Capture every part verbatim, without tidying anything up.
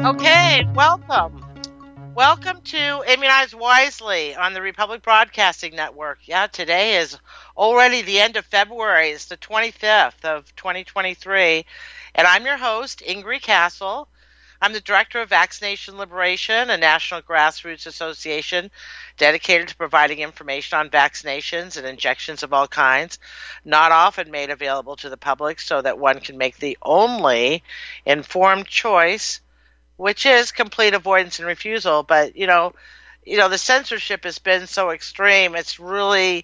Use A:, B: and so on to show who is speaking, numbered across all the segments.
A: Okay, welcome. Welcome to Immunize Wisely on the Republic Broadcasting Network. Yeah, today is already the end of February. It's the twenty-fifth of twenty twenty-three. And I'm your host, Ingrid Castle. I'm the Director of Vaccination Liberation, a national grassroots association dedicated to providing information on vaccinations and injections of all kinds, not often made available to the public so that one can make the only informed choice, which is complete avoidance and refusal. But, you know, you know, the censorship has been so extreme. It's really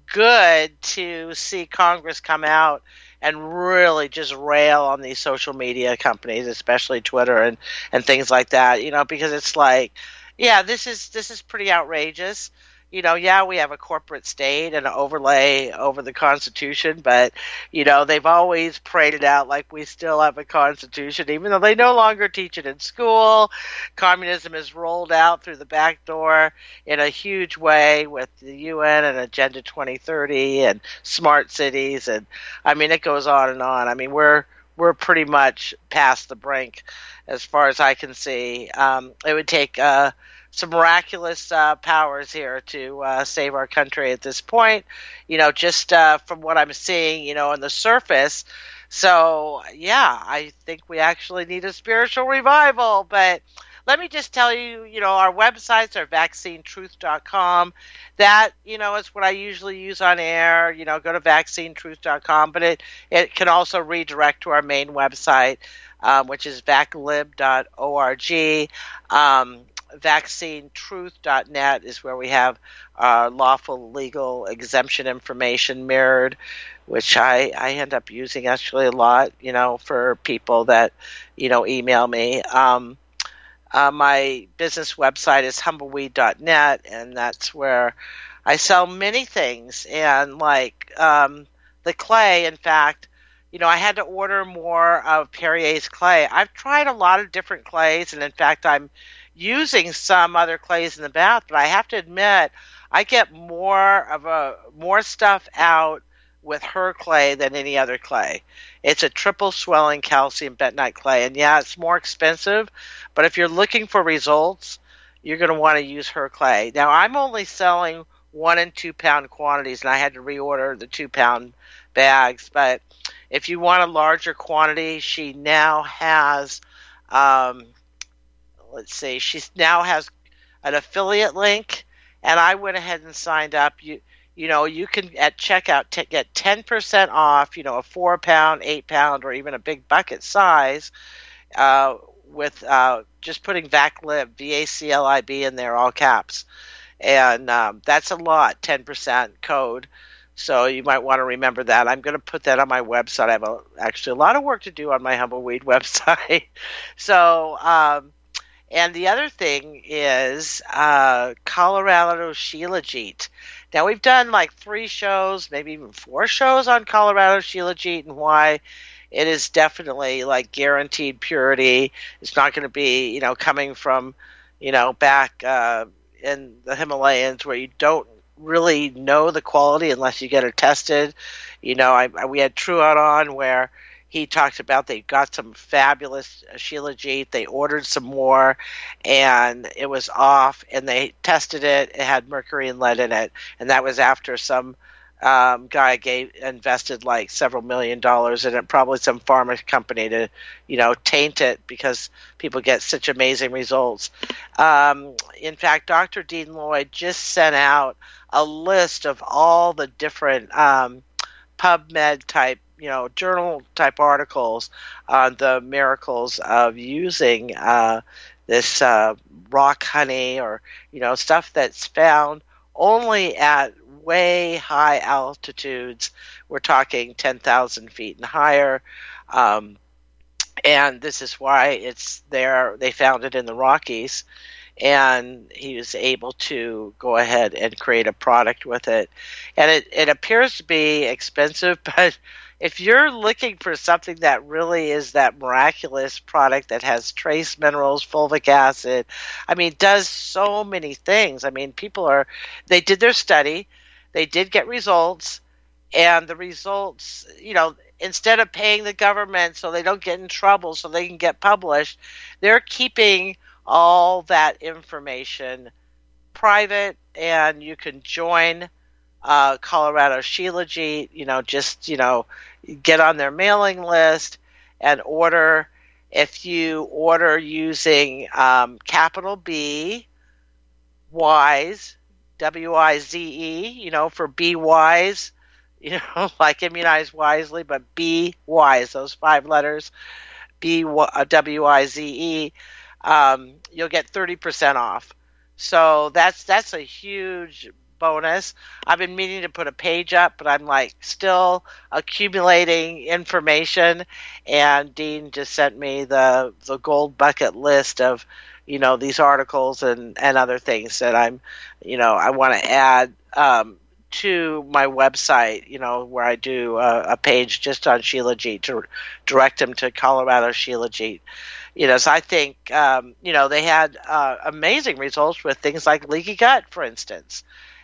A: good to see Congress come out and really just rail on these social media companies, especially Twitter and, and things like that, you know, because it's like, yeah, this is this is pretty outrageous. You know, yeah, we have a corporate state and an overlay over the Constitution, but, you know, they've always paraded out like we still have a Constitution, even though they no longer teach it in school. Communism is rolled out through the back door in a huge way with the U N and Agenda twenty thirty and smart cities. And, I mean, it goes on and on. I mean, we're we're pretty much past the brink as far as I can see. Um, it would take... Uh, some miraculous uh, powers here to uh, save our country at this point, you know, just uh, from what I'm seeing, you know, on the surface. So, yeah, I think we actually need a spiritual revival. But let me just tell you, you know, our websites are vaccine truth dot com. That, you know, is what I usually use on air. You know, go to vaccine truth dot com. But it, it can also redirect to our main website, um, which is vac lib dot org. Um, vaccine truth dot net is where we have our lawful legal exemption information mirrored, which I, I end up using actually a lot, you know, for people that, you know, email me. Um, uh, my business website is humbleweed dot net, and that's where I sell many things. And like um, the clay, in fact, you know, I had to order more of Perrier's clay. I've tried a lot of different clays, and in fact, I'm using some other clays in the bath, but I have to admit, I get more of a more stuff out with her clay than any other clay. It's a triple swelling calcium bentonite clay, and yeah, it's more expensive, but if you're looking for results, you're going to want to use her clay. Now, I'm only selling one and two pound quantities, and I had to reorder the two pound bags, but if you want a larger quantity, she now has, um, let's see, she now has an affiliate link, and I went ahead and signed up. You you know, you can at checkout t- get ten percent off, you know, a four pound, eight pound, or even a big bucket size uh, with uh, just putting VACLIB, V A C L I B in there, all caps. And um, that's a lot, ten percent code. So you might want to remember that. I'm going to put that on my website. I have a, actually a lot of work to do on my Humbleweed website. so, um, and the other thing is uh, Colorado Shilajit. Now, we've done like three shows, maybe even four shows on Colorado Shilajit and why it is definitely like guaranteed purity. It's not going to be, you know, coming from, you know, back uh, in the Himalayas where you don't really know the quality unless you get it tested. You know, I, I we had Truant on where he talked about they got some fabulous Shilajit. They ordered some more, and it was off. And they tested it; it had mercury and lead in it, and that was after some um, guy gave invested like several million dollars in it. Probably some pharma company to, you know, taint it because people get such amazing results. Um, in fact, Doctor Dean Lloyd just sent out a list of all the different um, PubMed type, you know, journal type articles on the miracles of using uh, this uh, rock honey or, you know, stuff that's found only at way high altitudes. We're talking ten thousand feet and higher. Um, and this is why it's there. They found it in the Rockies. And he was able to go ahead and create a product with it. And it, it appears to be expensive, but if you're looking for something that really is that miraculous product that has trace minerals, fulvic acid, I mean, does so many things. I mean, people are, they did their study, they did get results, and the results, you know, instead of paying the government so they don't get in trouble so they can get published, they're keeping all that information private, and you can join uh, Colorado Shilajit, you know, just, you know, get on their mailing list and order. If you order using um, capital B, WISE, W I Z E, you know, for Be Wise, you know, like immunize wisely, but Be Wise, those five letters, B W I Z E, um, you'll get thirty percent off. So that's that's a huge bonus. I've been meaning to put a page up, but I'm like still accumulating information. And Dean just sent me the the gold bucket list of, you know, these articles and, and other things that I'm, you know, I want to add um, to my website, you know, where I do a, a page just on Shilajit to direct them to Colorado Shilajit. You know, so I think, um, you know, they had uh, amazing results with things like leaky gut, for instance.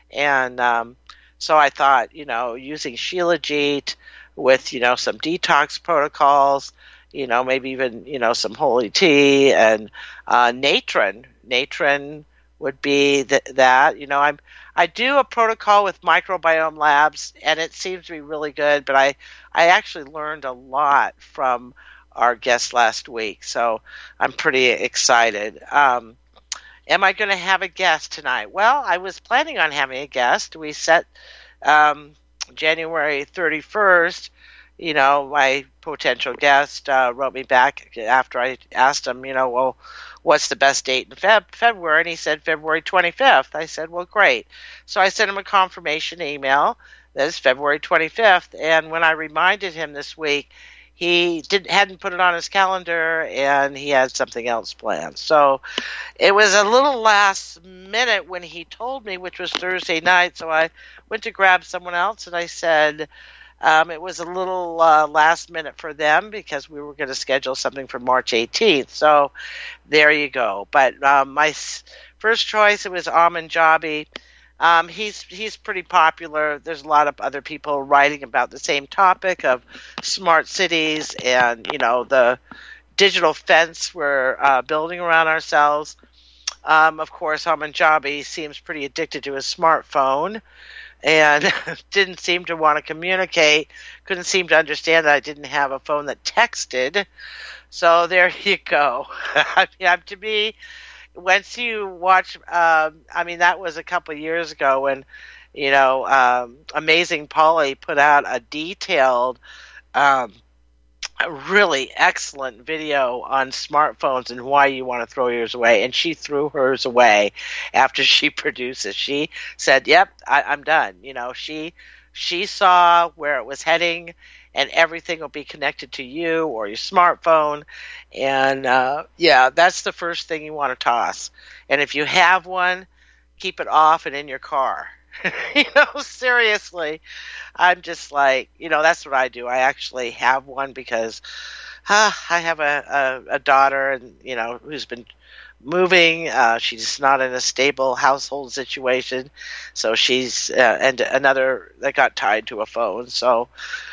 A: And um, so I thought, you know, using Shilajit with, you know, some detox protocols, you know, maybe even, you know, some holy tea and uh, natron. Natron would be th- that, you know, I'm, I do a protocol with Microbiome Labs, and it seems to be really good, but I, I actually learned a lot from our guest last week, so I'm pretty excited. Um, am I going to have a guest tonight? Well, I was planning on having a guest. We set um, January thirty-first. You know, my potential guest uh, wrote me back after I asked him, you know, well, what's the best date in Feb- February? And he said February twenty-fifth. I said, well, great. So I sent him a confirmation email that is February twenty-fifth. And when I reminded him this week, he didn't hadn't put it on his calendar, and he had something else planned. So it was a little last minute when he told me, which was Thursday night. So I went to grab someone else, and I said, Um, it was a little uh, last minute for them because we were going to schedule something for March eighteenth. So there you go. But um, my s- first choice, it was Amin Jabi. Um, he's he's pretty popular. There's a lot of other people writing about the same topic of smart cities and, you know, the digital fence we're uh, building around ourselves. Um, of course, Amin Jabi seems pretty addicted to his smartphone and didn't seem to want to communicate, couldn't seem to understand that I didn't have a phone that texted. So there you go. I mean, to me, once you watch, um, I mean, that was a couple of years ago when, you know, um, Amazing Polly put out a detailed, um, a really excellent video on smartphones and why you want to throw yours away. And she threw hers away after she produced it. She said, yep, I, I'm done. You know, she she saw where it was heading, and everything will be connected to you or your smartphone. And uh, yeah, that's the first thing you want to toss. And if you have one, keep it off and in your car. You know, seriously, I'm just like, you know, that's what I do. I actually have one because uh, I have a, a, a daughter, and, you know, who's been moving. Uh, she's not in a stable household situation. So she's, uh, and another that got tied to a phone. So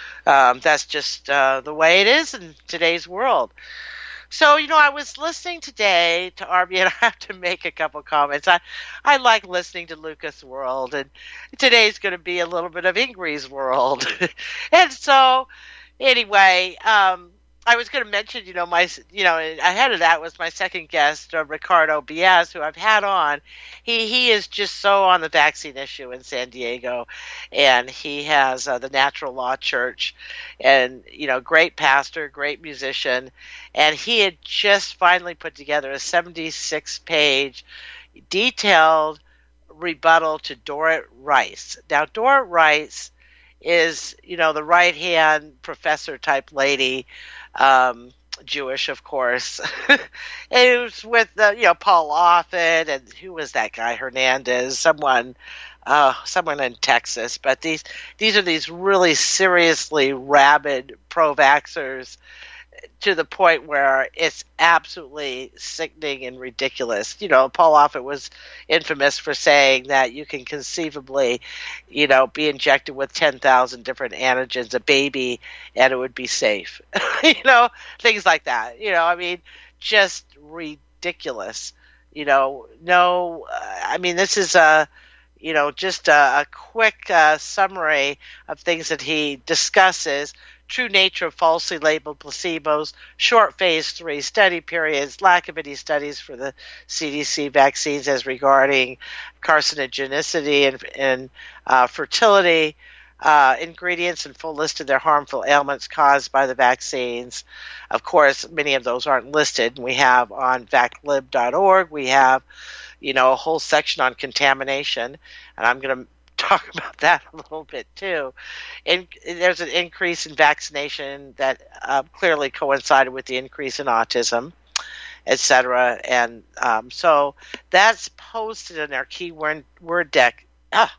A: um, that's just uh, the way it is in today's world. So, you know, I was listening today to R B, and I have to make a couple comments. I, I like listening to Lucas World, and today's going to be a little bit of Ingrid's World. And so, anyway, um, I was going to mention, you know, my, you know, ahead of that was my second guest, uh, Ricardo B S, who I've had on. He he is just so on the vaccine issue in San Diego, and he has uh, the Natural Law Church, and, you know, great pastor, great musician, and he had just finally put together a seventy-six page detailed rebuttal to Dorit Rice. Now, Dorit Rice is, you know, the right-hand professor type lady, um, Jewish, of course. It was with, uh, you know, Paul Offit, and who was that guy, Hernandez, someone, uh, someone in Texas. But these, these are these really seriously rabid pro-vaxxers to the point where it's absolutely sickening and ridiculous. You know, Paul Offit was infamous for saying that you can conceivably, you know, be injected with ten thousand different antigens, a baby, and it would be safe. You know, things like that. You know, I mean, just ridiculous. You know, no, uh, I mean, this is a, you know, just a, a quick uh, summary of things that he discusses. True nature of falsely labeled placebos, short phase three study periods, lack of any studies for the C D C vaccines as regarding carcinogenicity and, and uh, fertility, uh, ingredients and full list of their harmful ailments caused by the vaccines. Of course, many of those aren't listed. We have on vaclib dot org, we have, you know, a whole section on contamination, and I'm going to talk about that a little bit too. And there's an increase in vaccination that uh, clearly coincided with the increase in autism, et cetera. And um, so that's posted in our keyword word deck, ah,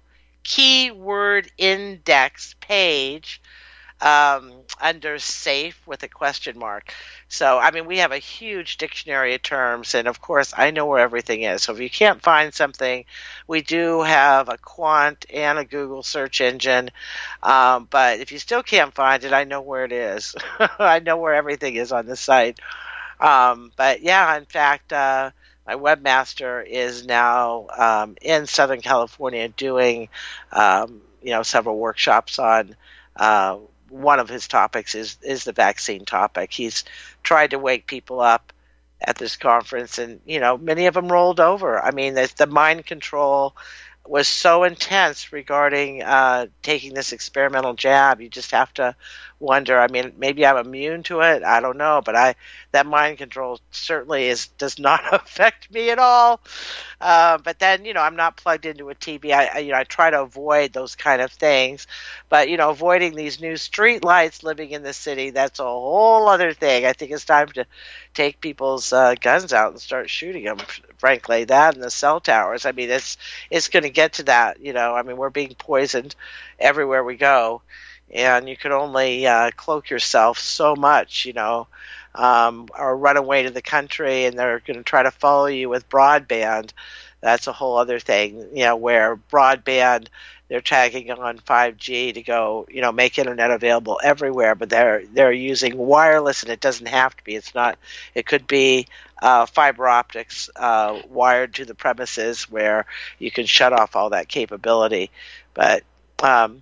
A: keyword index page um, under safe with a question mark. So, I mean, we have a huge dictionary of terms, and of course, I know where everything is. So if you can't find something, we do have a Quant and a Google search engine. Um, but if you still can't find it, I know where it is. I know where everything is on the site. Um, but yeah, in fact, uh, my webmaster is now um, in Southern California doing, um, you know, several workshops on uh, one of his topics is, is the vaccine topic. He's tried to wake people up at this conference, and, you know, many of them rolled over. I mean, the, the mind control was so intense regarding uh, taking this experimental jab. You just have to wonder. I mean, maybe I'm immune to it. I don't know, but I that mind control certainly is does not affect me at all. Uh, but then, you know, I'm not plugged into a T V. I, I, you know, I try to avoid those kind of things. But, you know, avoiding these new street lights living in the city, that's a whole other thing. I think it's time to take people's uh, guns out and start shooting them, frankly. That and the cell towers. I mean, it's it's going to get to that, you know. I mean, we're being poisoned everywhere we go. And you can only uh, cloak yourself so much, you know, um, or run away to the country, and they're going to try to follow you with broadband. That's a whole other thing, you know, where broadband, they're tagging on five G to go, you know, make internet available everywhere, but they're they're using wireless, and it doesn't have to be. It's not. It could be uh, fiber optics uh, wired to the premises where you can shut off all that capability. But um,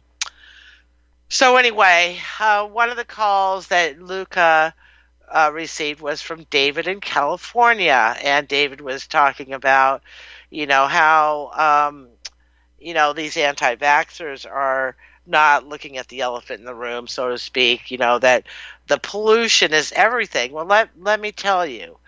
A: so anyway, uh, one of the calls that Luca uh, received was from David in California, and David was talking about, you know, how, um, you know, these anti-vaxxers are not looking at the elephant in the room, so to speak, you know, that the pollution is everything. Well, let, let me tell you,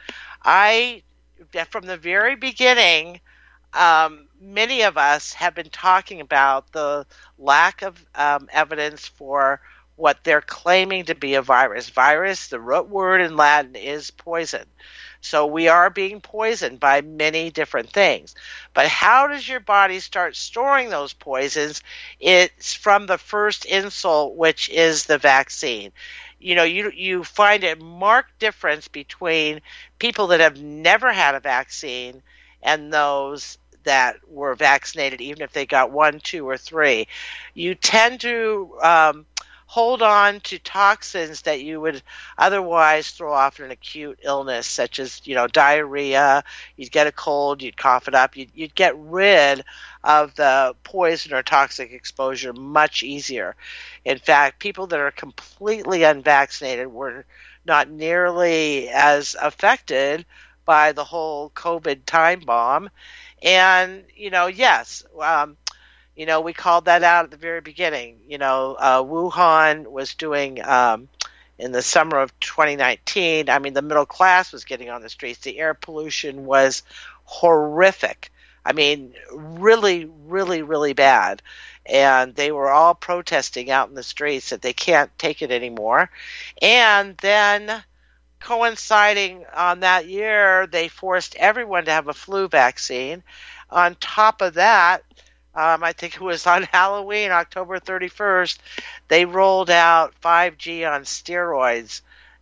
A: I, from the very beginning, Um, many of us have been talking about the lack of um, evidence for what they're claiming to be a virus. Virus, the root word in Latin, is poison. So we are being poisoned by many different things. But how does your body start storing those poisons? It's from the first insult, which is the vaccine. You know, you you find a marked difference between people that have never had a vaccine and those that were vaccinated, even if they got one, two, or three. You tend to um, hold on to toxins that you would otherwise throw off an acute illness, such as, you know, diarrhea. You'd get a cold, you'd cough it up. You'd, you'd get rid of the poison or toxic exposure much easier. In fact, people that are completely unvaccinated were not nearly as affected by the whole COVID time bomb. And, you know, yes, um, you know, we called that out at the very beginning. You know, uh, Wuhan was doing, um, in the summer of twenty nineteen, I mean, the middle class was getting on the streets. The air pollution was horrific. I mean, really, really, really bad. And they were all protesting out in the streets that they can't take it anymore. And then coinciding on that year, they forced everyone to have a flu vaccine. On top of that, um, I think it was on Halloween, October thirty-first, they rolled out five G on steroids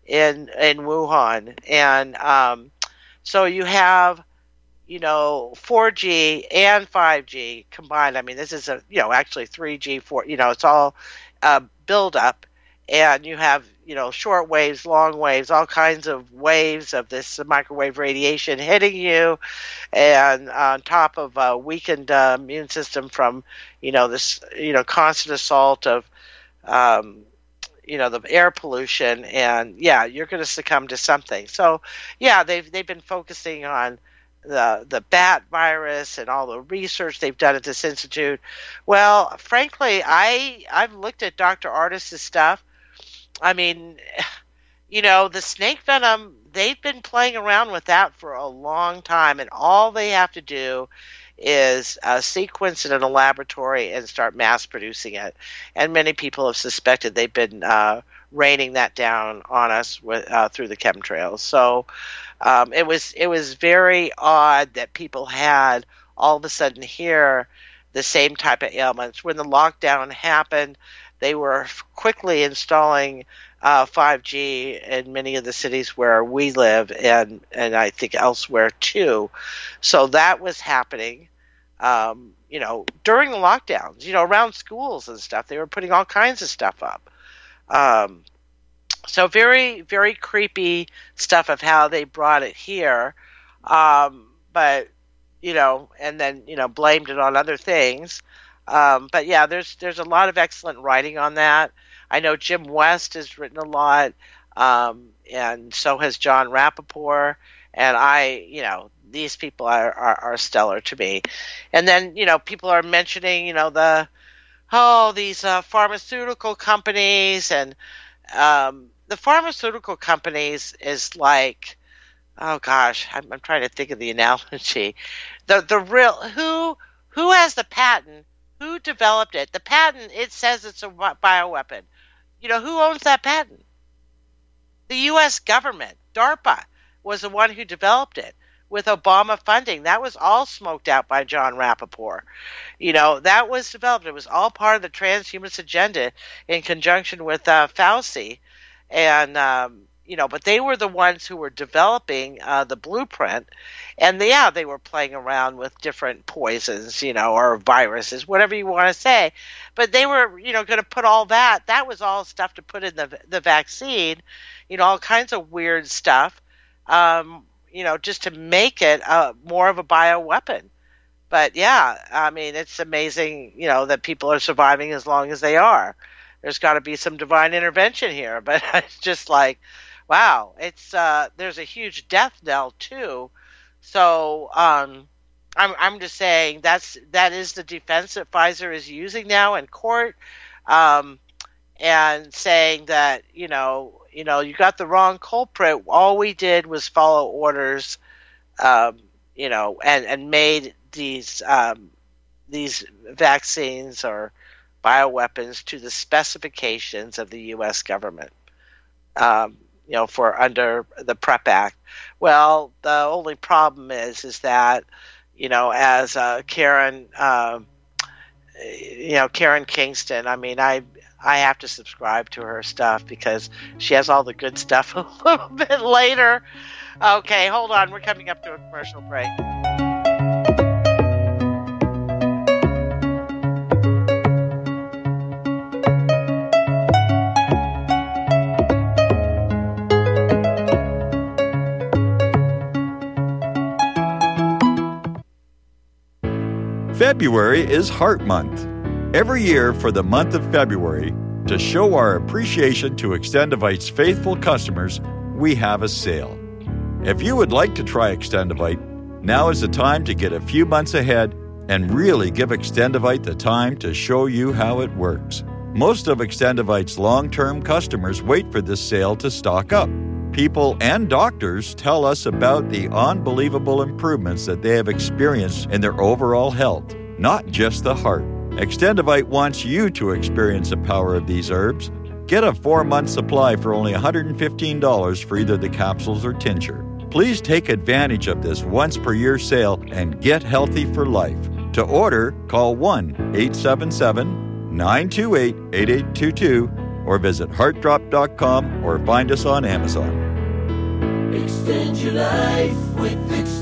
A: in in Wuhan, and um, so you have, you know, four G and five G combined. I mean, this is a, you know, actually three G, four, you know, it's all uh, build up, and you have, you know, short waves, long waves, all kinds of waves of this microwave radiation hitting you, and on top of a weakened uh, immune system from, you know, this, you know, constant assault of, um, you know, the air pollution, and yeah, you're going to succumb to something. So, yeah, they've they've been focusing on the the bat virus and all the research they've done at this institute. Well, frankly, I I've looked at Doctor Ardis' stuff. I mean, you know, the snake venom, they've been playing around with that for a long time, and all they have to do is uh, sequence it in a laboratory and start mass producing it. And many people have suspected they've been uh, raining that down on us with, uh, through the chemtrails. So um, it was it was very odd that people had all of a sudden here the same type of ailments. When the lockdown happened, they were quickly installing uh, five G in many of the cities where we live, and, and I think elsewhere too. So that was happening, um, you know, during the lockdowns, you know, around schools and stuff. They were putting all kinds of stuff up. Um, so very, very creepy stuff of how they brought it here. Um, but, you know, and then, you know, blamed it on other things. Um, but yeah, there's there's a lot of excellent writing on that. I know Jim West has written a lot, um, and so has John Rappaport. And I, you know, these people are, are, are stellar to me. And then, you know, people are mentioning, you know, the, oh, these uh, pharmaceutical companies. And um, the pharmaceutical companies is like, oh gosh, I'm, I'm trying to think of the analogy. The the real, who who has the patent? Who developed it? The patent, it says it's a bioweapon. You know, who owns that patent? The U S government. DARPA was the one who developed it with Obama funding. That was all smoked out by John Rappaport. You know, that was developed. It was all part of the transhumanist agenda in conjunction with uh, Fauci. And, um, you know, but they were the ones who were developing uh, the blueprint. And, yeah, they were playing around with different poisons, you know, or viruses, whatever you want to say. But they were, you know, going to put all that. That was all stuff to put in the the vaccine, you know, all kinds of weird stuff, um, you know, just to make it uh, more of a bioweapon. But, yeah, I mean, it's amazing, you know, that people are surviving as long as they are. There's got to be some divine intervention here. But it's just like, wow, it's uh, there's a huge death knell too. So um, I'm I'm just saying that's that is the defense that Pfizer is using now in court, um, and saying that you know you know you got the wrong culprit. All we did was follow orders, um, you know, and and made these um, these vaccines or bioweapons to the specifications of the U S government. Um, you know, for under the PrEP Act. Well, the only problem is, is that, you know, as uh, Karen, uh, you know, Karen Kingston, I mean, I I have to subscribe to her stuff because she has all the good stuff a little bit later. Okay, hold on. We're coming up to a commercial break.
B: February is Heart Month. Every year for the month of February, to show our appreciation to Extendivite's faithful customers, we have a sale. If you would like to try Extendivite, now is the time to get a few months ahead and really give Extendivite the time to show you how it works. Most of Extendivite's long-term customers wait for this sale to stock up. People and doctors tell us about the unbelievable improvements that they have experienced in their overall health, not just the heart. Extendivite wants you to experience the power of these herbs. Get a four-month supply for only one hundred fifteen dollars for either the capsules or tincture. Please take advantage of this once-per-year sale and get healthy for life. To order, call one eight seven seven, nine two eight, eight eight two two or visit heart drop dot com or find us on Amazon.
C: Extend your life with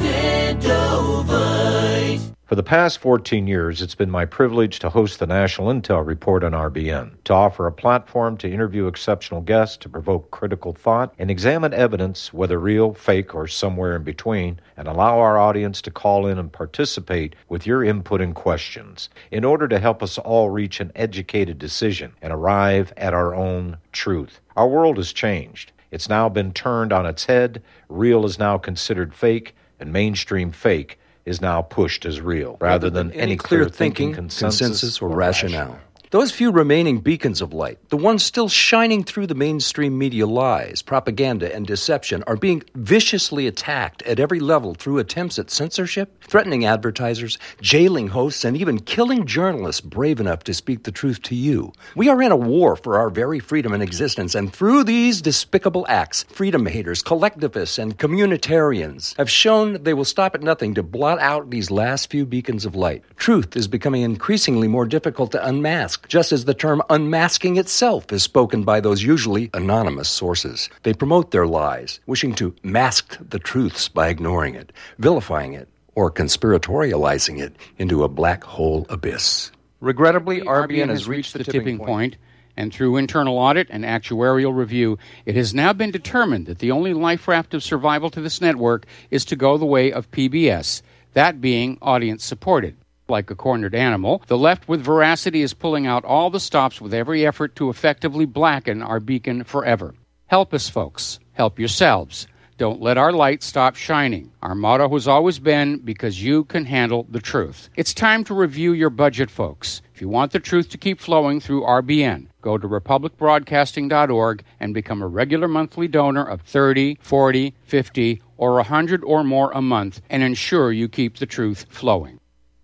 C: Extendovite.
D: For the past fourteen years, it's been my privilege to host the National Intel Report on R B N, to offer a platform to interview exceptional guests, to provoke critical thought, and examine evidence, whether real, fake, or somewhere in between, and allow our audience to call in and participate with your input and questions in order to help us all reach an educated decision and arrive at our own truth. Our world has changed. It's now been turned on its head. Real is now considered fake, and mainstream fake is now pushed as real, rather than any, any clear thinking, consensus,
E: consensus or, or rationale. rationale. Those few remaining beacons of light, the ones still shining through the mainstream media lies, propaganda, and deception, are being viciously attacked at every level through attempts at censorship, threatening advertisers, jailing hosts, and even killing journalists brave enough to speak the truth to you. We are in a war for our very freedom and existence, and through these despicable acts, freedom haters, collectivists, and communitarians have shown they will stop at nothing to blot out these last few beacons of light. Truth is becoming increasingly more difficult to unmask, just as the term unmasking itself is spoken by those usually anonymous sources. They promote their lies, wishing to mask the truths by ignoring it, vilifying it, or conspiratorializing it into a black hole abyss.
F: Regrettably, R B N has reached the tipping point, and through internal audit and actuarial review, it has now been determined that the only life raft of survival to this network is to go the way of P B S, that being audience-supported. Like a cornered animal, the left with veracity is pulling out all the stops with every effort to effectively blacken our beacon forever. Help us, folks. Help yourselves. Don't let our light stop shining. Our motto has always been, because you can handle the truth. It's time to review your budget, folks. If you want the truth to keep flowing through R B N, go to republic broadcasting dot org and become a regular monthly donor of thirty, forty, fifty, or one hundred or more a month and ensure you keep the truth flowing.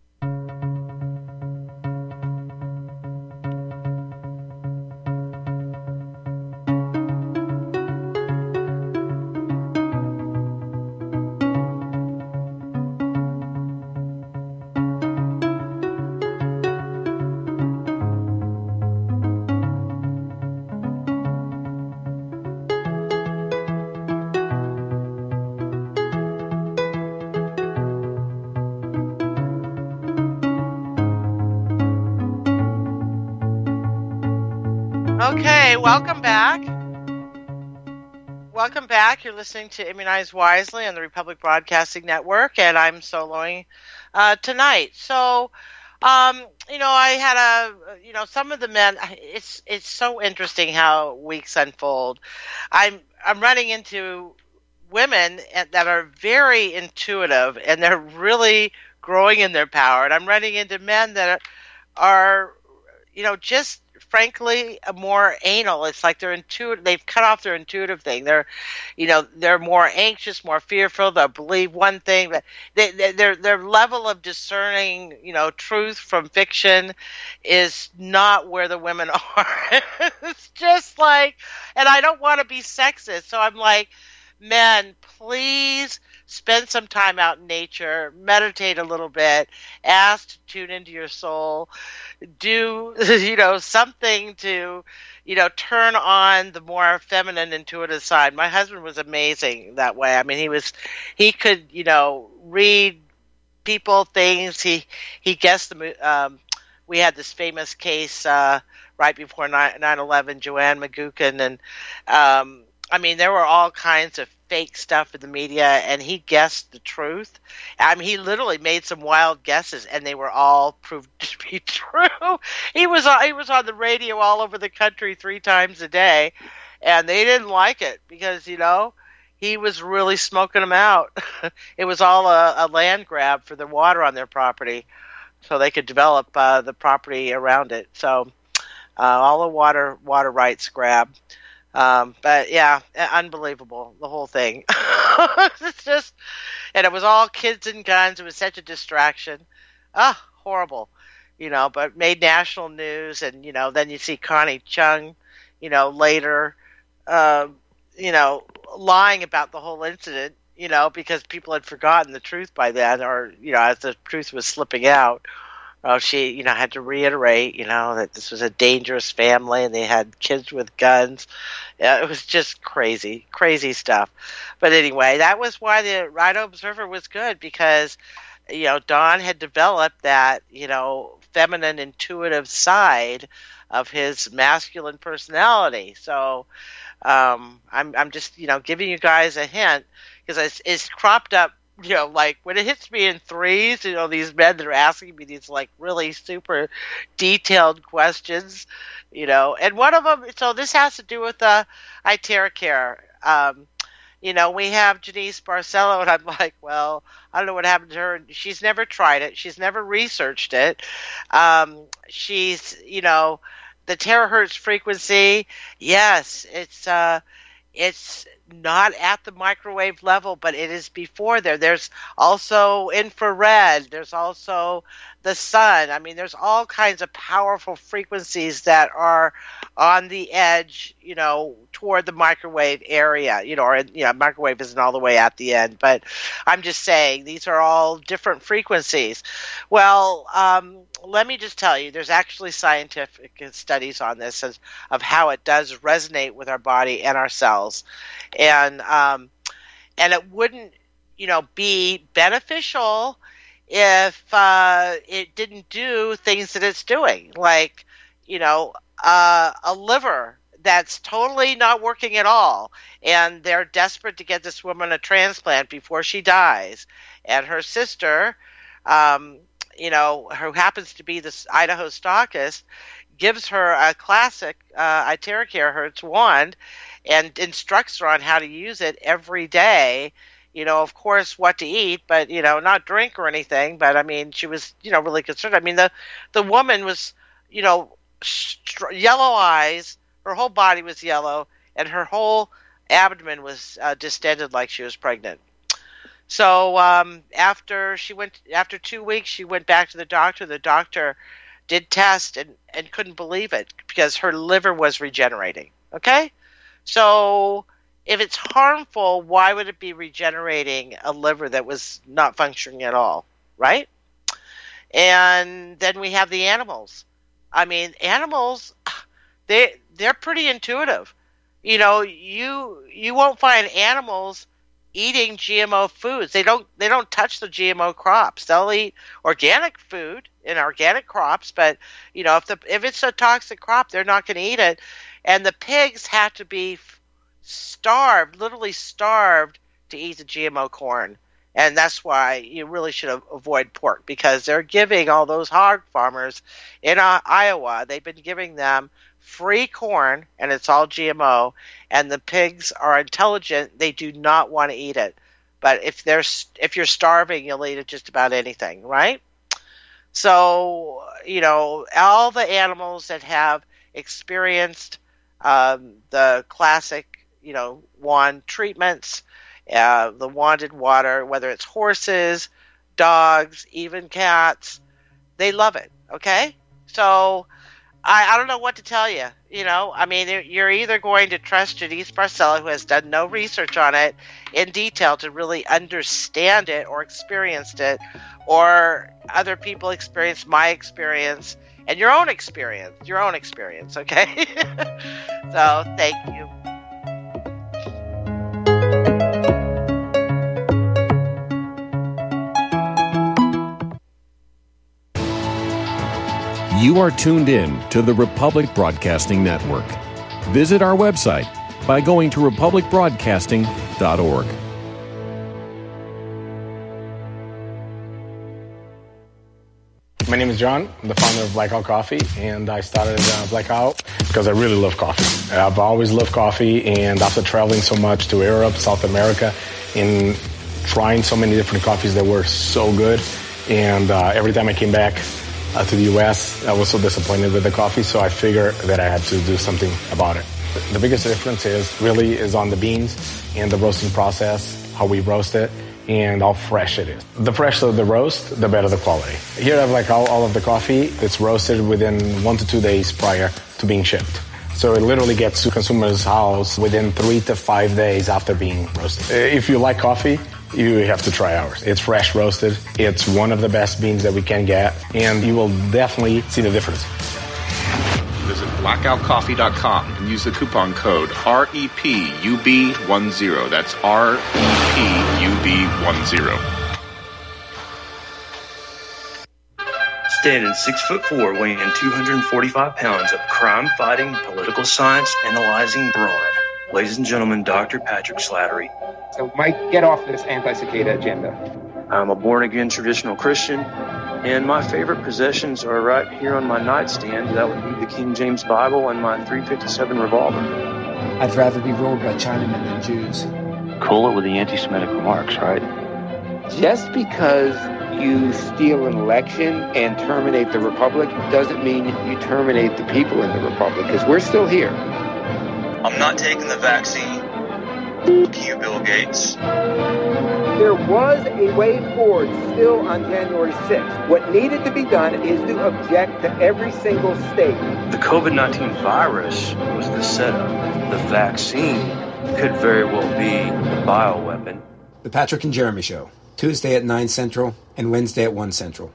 A: Okay, welcome back. Welcome back. You're listening to Immunize Wisely on the Republic Broadcasting Network, and I'm soloing uh, tonight. So, um, you know, I had a, you know, some of the men. It's it's so interesting how weeks unfold. I'm I'm running into women that are very intuitive, and they're really growing in their power. And I'm running into men that are, you know, just frankly more anal. It's like they're intuitive. They've cut off their intuitive thing. They're, you know, they're more anxious, more fearful. They'll believe one thing, but they, they, their their level of discerning, you know, truth from fiction is not where the women are. It's just like, and I don't want to be sexist, so I'm like, men, please spend some time out in nature, meditate a little bit, ask to tune into your soul, do, you know, something to, you know, turn on the more feminine, intuitive side. My husband was amazing that way. I mean, he was, he could, you know, read people, things. He, he guessed the, um, we had this famous case, uh, right before nine eleven, Joanne McGuckin, and, um, I mean, there were all kinds of fake stuff in the media, and he guessed the truth. I mean, he literally made some wild guesses, and they were all proved to be true. He was on, he was on the radio all over the country three times a day, and they didn't like it because, you know, he was really smoking them out. It was all a, a land grab for the water on their property, so they could develop uh, the property around it. So uh, all the water water rights grab. Um, but yeah, unbelievable, the whole thing. It's just, and it was all kids and guns. It was such a distraction. Ah, horrible, you know, but made national news. And, you know, then you see Connie Chung, you know, later, uh, you know, lying about the whole incident, you know, because people had forgotten the truth by then, or, you know, as the truth was slipping out. well, she, you know, had to reiterate, you know, that this was a dangerous family and they had kids with guns. Yeah, it was just crazy, crazy stuff. But anyway, that was why the Rhino Observer was good, because, you know, Don had developed that, you know, feminine, intuitive side of his masculine personality. So um, I'm, I'm just, you know, giving you guys a hint, because it's, it's cropped up. You know, like when it hits me in threes, you know, these men that are asking me these like really super detailed questions, you know, and one of them, so this has to do with the uh, iTeraCare. Um, you know, we have Janice Barcelo, and I'm like, well, I don't know what happened to her. She's never tried it. She's never researched it. Um, she's, you know, the terahertz frequency, yes, it's, uh, it's not at the microwave level, but it is before there. There's also infrared. There's also the sun. I mean, there's all kinds of powerful frequencies that are on the edge, you know, toward the microwave area, you know, or, you know, microwave isn't all the way at the end, but I'm just saying these are all different frequencies. Well, um, let me just tell you, there's actually scientific studies on this as, of how it does resonate with our body and our cells. And, um, and it wouldn't, you know, be beneficial if, uh, it didn't do things that it's doing, like, you know, uh, a liver that's totally not working at all. And they're desperate to get this woman a transplant before she dies. And her sister, um, you know, who happens to be this Idaho stockist, gives her a classic uh, iTeraCare Hertz wand and instructs her on how to use it every day. You know, of course, what to eat, but, you know, not drink or anything. But, I mean, she was, you know, really concerned. I mean, the, the woman was, you know, str- yellow eyes. Her whole body was yellow, and her whole abdomen was uh, distended like she was pregnant. So um, after she went, after two weeks, she went back to the doctor. The doctor did test and, and couldn't believe it because her liver was regenerating. Okay? So if it's harmful, why would it be regenerating a liver that was not functioning at all, right? And then we have the animals. I mean, animals, they they're pretty intuitive. You know, you you won't find animals eating G M O foods. They don't they don't touch the G M O crops. They'll eat organic food in organic crops, but you know, if the if it's a toxic crop, they're not going to eat it. And the pigs have to be starved, literally starved, to eat the G M O corn. And that's why you really should avoid pork, because they're giving all those hog farmers in uh, Iowa, they've been giving them free corn, and it's all G M O, and the pigs are intelligent. They do not want to eat it. But if they're if you're starving, you'll eat it just about anything, right? So, you know, all the animals that have experienced um, the classic, you know, wand treatments, uh, the wanded water, whether it's horses, dogs, even cats, they love it, okay? So I, I don't know what to tell you. You know, I mean, you're either going to trust Janice Barcelo, who has done no research on it in detail to really understand it or experienced it, or other people experience my experience and your own experience, your own experience, okay? So, thank you.
G: You are tuned in to the Republic Broadcasting Network. Visit our website by going to republic broadcasting dot org.
H: My name is John. I'm the founder of Blackout Coffee, and I started uh, Blackout because I really love coffee. I've always loved coffee, and after traveling so much to Europe, South America, and trying so many different coffees that were so good, and uh, every time I came back Uh, to the U S, I was so disappointed with the coffee, so I figured that I had to do something about it. The biggest difference is really is on the beans and the roasting process, how we roast it, and how fresh it is. The fresher the roast, the better the quality. Here I have like all, all of the coffee. It's roasted within one to two days prior to being shipped. So it literally gets to consumers' house within three to five days after being roasted. If you like coffee, you have to try ours. It's fresh roasted. It's one of the best beans that we can get, and you will definitely see the difference.
I: Visit blackout coffee dot com and use the coupon code R E P U B ten. That's R E P U B ten.
J: Standing six foot four, weighing two hundred forty-five pounds of crime-fighting, political science analyzing brawn. Ladies and gentlemen, Doctor Patrick Slattery.
K: So, Mike, get off this anti-cicada agenda.
J: I'm a born-again traditional Christian, and my favorite possessions are right here on my nightstand. That would be the King James Bible and my three fifty-seven revolver.
L: I'd rather be ruled by Chinamen than Jews.
J: Cool it with the anti-Semitic remarks, right?
K: Just because you steal an election and terminate the republic doesn't mean you terminate the people in the republic, because we're still here.
J: I'm not taking the vaccine. Fuck you, Bill Gates.
K: There was a way forward still on January sixth. What needed to be done is to object to every single state.
J: The COVID nineteen virus was the setup. The vaccine could very well be the bioweapon.
L: The Patrick and Jeremy Show, Tuesday at nine Central and Wednesday at one Central.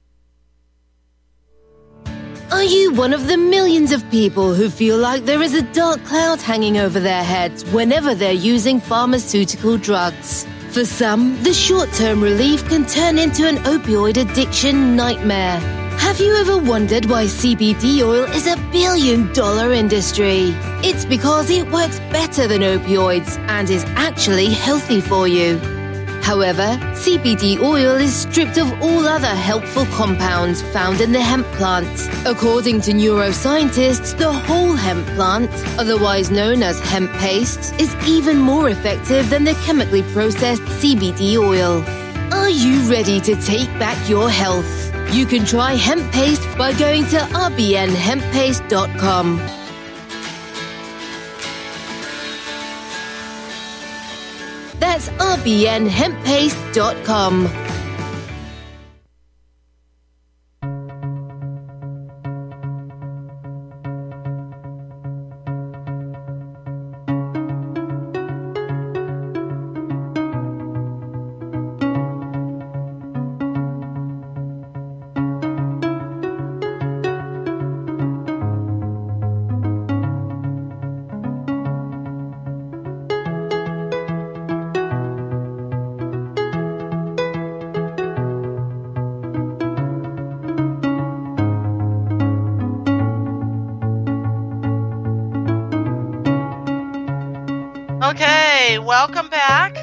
M: Are you one of the millions of people who feel like there is a dark cloud hanging over their heads whenever they're using pharmaceutical drugs? For some, the short-term relief can turn into an opioid addiction nightmare. Have you ever wondered why C B D oil is a billion-dollar industry? It's because it works better than opioids and is actually healthy for you. However, C B D oil is stripped of all other helpful compounds found in the hemp plant. According to neuroscientists, the whole hemp plant, otherwise known as hemp paste, is even more effective than the chemically processed C B D oil. Are you ready to take back your health? You can try hemp paste by going to r b n hemp paste dot com. That's r b n hemp paste dot com.
A: Okay, welcome back.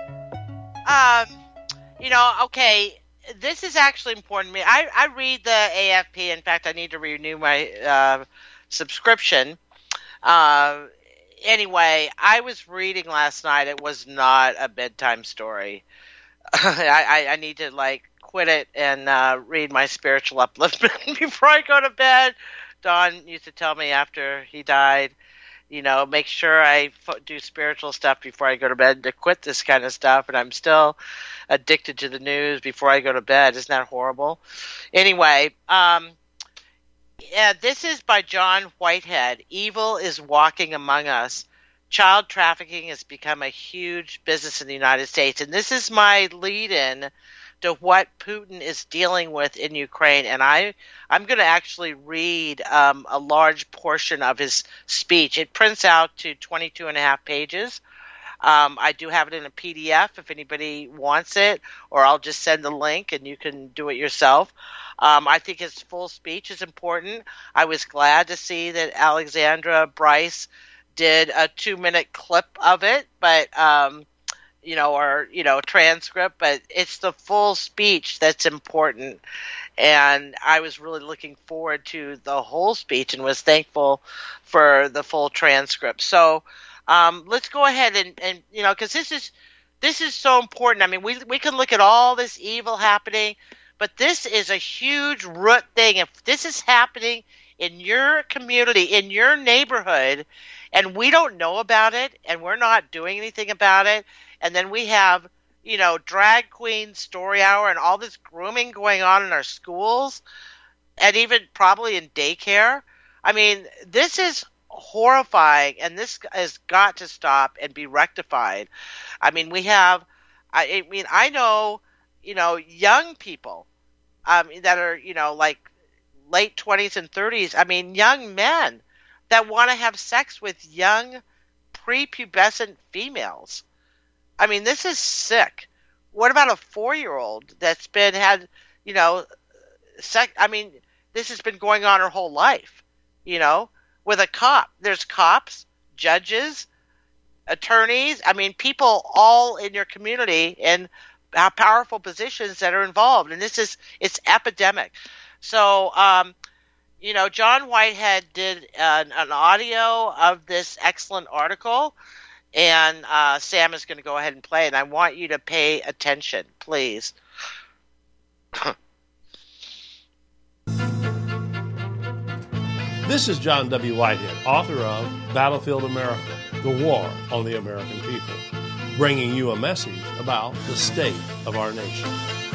A: Um, you know, okay, this is actually important to me. I, I read the A F P. In fact, I need to renew my uh, subscription. Uh, anyway, I was reading last night. It was not a bedtime story. I, I, I need to, like, quit it and uh, read my spiritual upliftment before I go to bed. Don used to tell me after he died, you know, make sure I f- do spiritual stuff before I go to bed to quit this kind of stuff. And I'm still addicted to the news before I go to bed. Isn't that horrible? Anyway, um, yeah, this is by John Whitehead. Evil is walking among us. Child trafficking has become a huge business in the United States. And this is my lead-in to what Putin is dealing with in Ukraine. And I, I'm going to actually read um, a large portion of his speech. It prints out to twenty-two and a half pages. Um, I do have it in a P D F if anybody wants it, or I'll just send the link and you can do it yourself. Um, I think his full speech is important. I was glad to see that Alexandra Bryce did a two-minute clip of it, but um, you know, or, you know, transcript, but it's the full speech that's important. And I was really looking forward to the whole speech and was thankful for the full transcript. So um, let's go ahead and, and you know, because this is this is so important. I mean, we we can look at all this evil happening, but this is a huge root thing. If this is happening in your community, in your neighborhood, and we don't know about it, and we're not doing anything about it, and then we have, you know, drag queen story hour and all this grooming going on in our schools and even probably in daycare. I mean, this is horrifying, and this has got to stop and be rectified. I mean, we have, I, I mean, I know, you know, young people um, that are, you know, like late twenties and thirties. I mean, young men that want to have sex with young prepubescent females. I mean, this is sick. What about a four-year-old that's been had, you know, sex? I mean, this has been going on her whole life, you know, with a cop. There's cops, judges, attorneys. I mean, people all in your community in powerful positions that are involved. And this is, it's epidemic. So, um, you know, John Whitehead did an, an audio of this excellent article, and uh, Sam is going to go ahead and play it. I want you to pay attention, please.
N: This is John W. Whitehead, author of Battlefield America, The War on the American People, bringing you a message about the state of our nation.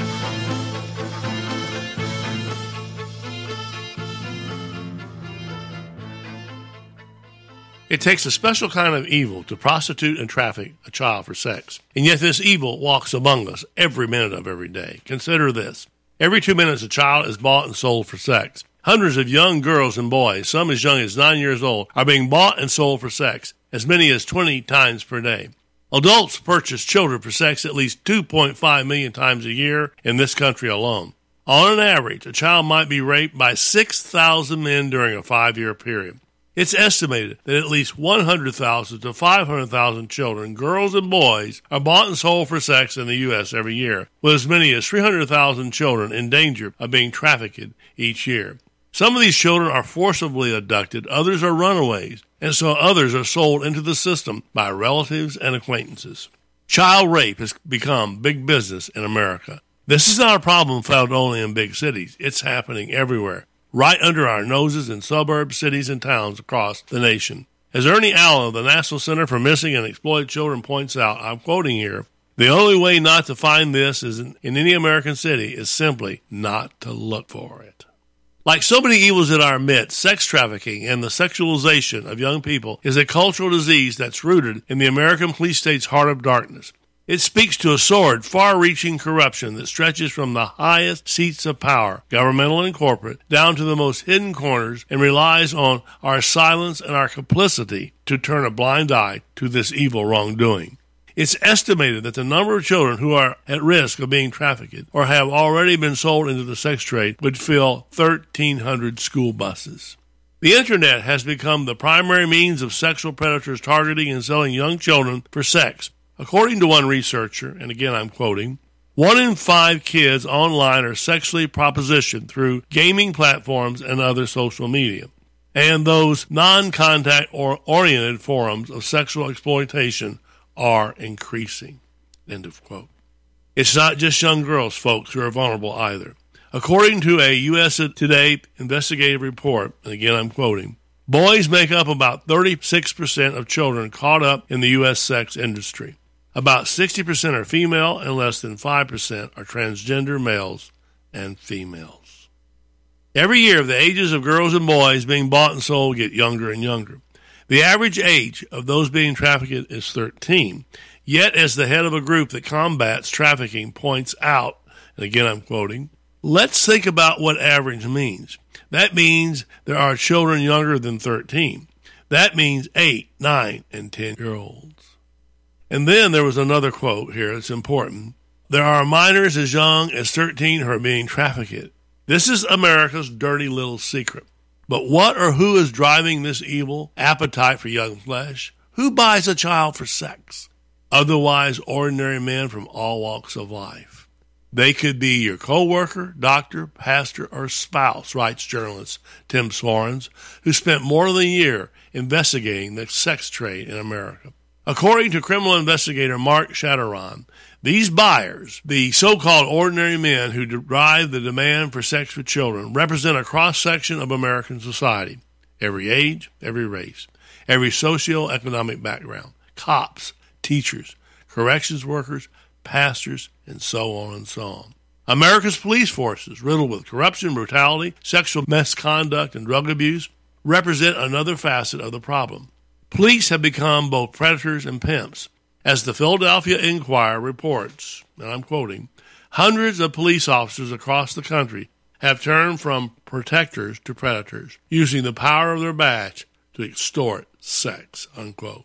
N: It takes a special kind of evil to prostitute and traffic a child for sex. And yet this evil walks among us every minute of every day. Consider this. Every two minutes a child is bought and sold for sex. Hundreds of young girls and boys, some as young as nine years old, are being bought and sold for sex, as many as twenty times per day. Adults purchase children for sex at least two point five million times a year in this country alone. On an average, a child might be raped by six thousand men during a five-year period. It's estimated that at least one hundred thousand to five hundred thousand children, girls and boys, are bought and sold for sex in the U S every year, with as many as three hundred thousand children in danger of being trafficked each year. Some of these children are forcibly abducted, others are runaways, and so others are sold into the system by relatives and acquaintances. Child rape has become big business in America. This is not a problem found only in big cities. It's happening everywhere, right under our noses in suburbs, cities, and towns across the nation. As Ernie Allen of the National Center for Missing and Exploited Children points out, I'm quoting here, the only way not to find this is in, in any American city is simply not to look for it. Like so many evils in our midst, sex trafficking and the sexualization of young people is a cultural disease that's rooted in the American police state's heart of darkness. It speaks to a sordid, far-reaching corruption that stretches from the highest seats of power, governmental and corporate, down to the most hidden corners and relies on our silence and our complicity to turn a blind eye to this evil wrongdoing. It's estimated that the number of children who are at risk of being trafficked or have already been sold into the sex trade would fill thirteen hundred school buses. The Internet has become the primary means of sexual predators targeting and selling young children for sex. According to one researcher, and again I'm quoting, one in five kids online are sexually propositioned through gaming platforms and other social media. And those non-contact or oriented forms of sexual exploitation are increasing. End of quote. It's not just young girls, folks, who are vulnerable either. According to a U S Today investigative report, and again I'm quoting, boys make up about thirty-six percent of children caught up in the U S sex industry. About sixty percent are female and less than five percent are transgender males and females. Every year, the ages of girls and boys being bought and sold get younger and younger. The average age of those being trafficked is thirteen. Yet, as the head of a group that combats trafficking points out, and again I'm quoting, let's think about what average means. That means there are children younger than thirteen. That means eight, nine, and ten-year-olds. And then there was another quote here that's important. There are minors as young as thirteen who are being trafficked. This is America's dirty little secret. But what or who is driving this evil appetite for young flesh? Who buys a child for sex? Otherwise ordinary men from all walks of life. They could be your co-worker, doctor, pastor, or spouse, writes journalist Tim Swarens, who spent more than a year investigating the sex trade in America. According to criminal investigator Mark Shadowron, these buyers, the so-called ordinary men who drive the demand for sex with children, represent a cross-section of American society. Every age, every race, every socio-economic background. Cops, teachers, corrections workers, pastors, and so on and so on. America's police forces, riddled with corruption, brutality, sexual misconduct, and drug abuse, represent another facet of the problem. Police have become both predators and pimps. As the Philadelphia Inquirer reports, and I'm quoting, hundreds of police officers across the country have turned from protectors to predators, using the power of their badge to extort sex, unquote.